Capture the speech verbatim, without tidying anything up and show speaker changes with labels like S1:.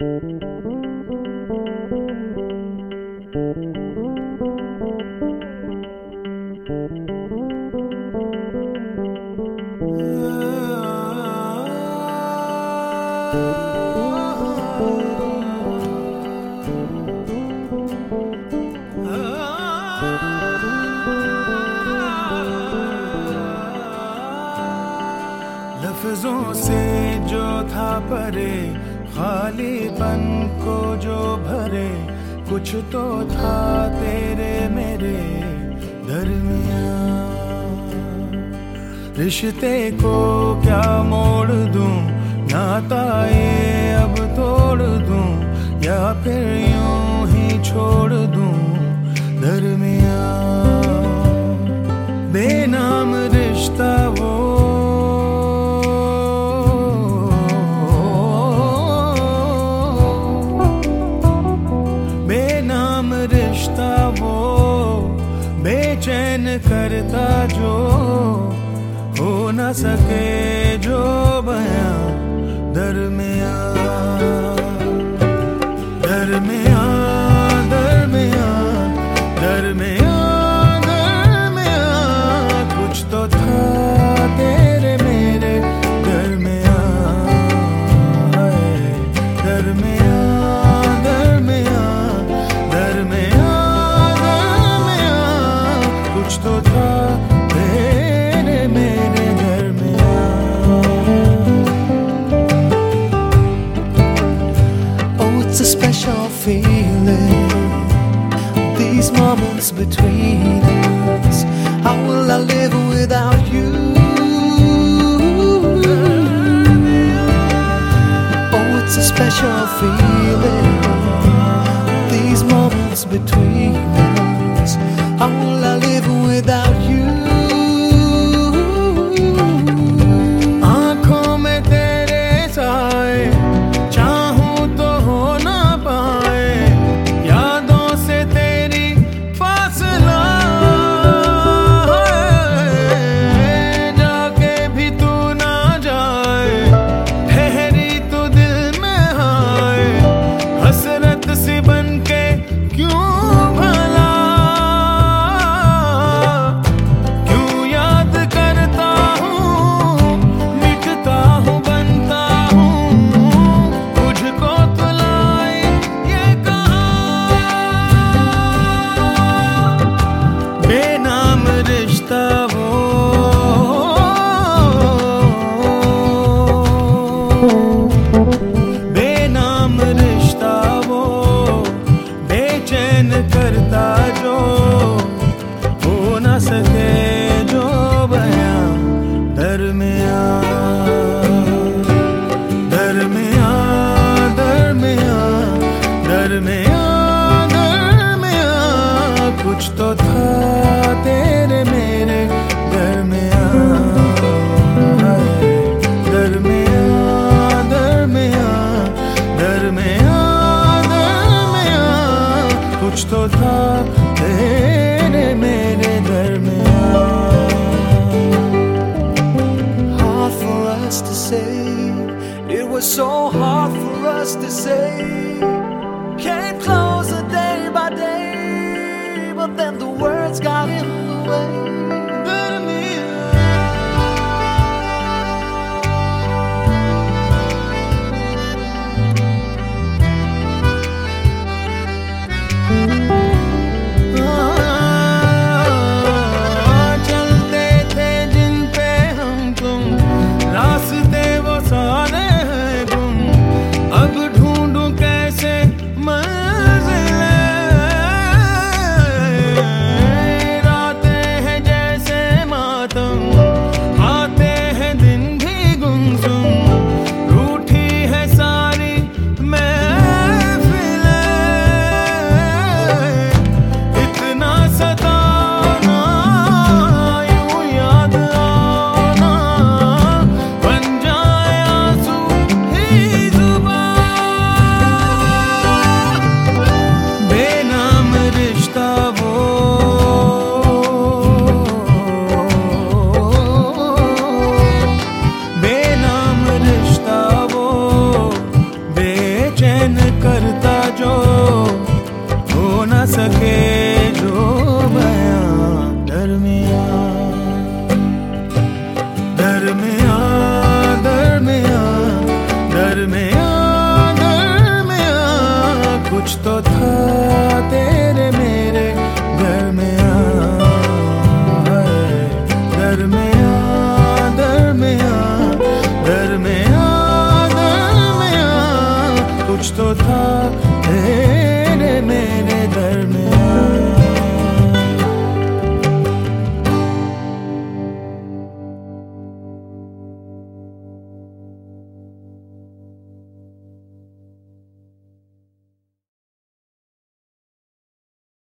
S1: लफ्जों से जो था परे, खालीपन को जो भरे, कुछ तो था तेरे मेरे दरमियां। रिश्ते को क्या मोड़ दूं, नाता ये अब तोड़ दूं, या फिर यूं ही छोड़ दूं दरमियां। बेनाम रिश्ता वो रिश्ता वो बेचैन करता जो हो न सके जो बयां दरमियां दरमियां दरमियां दरमियां दरमियां कुछ तो था तेरे मेरे दरमियां दरमियां कुछ तो था तेरे मेरे दरमियां।
S2: Oh, it's a special feeling, these moments between us. How will I live without you? Oh, it's a special feeling, these moments between us. How will I live without you?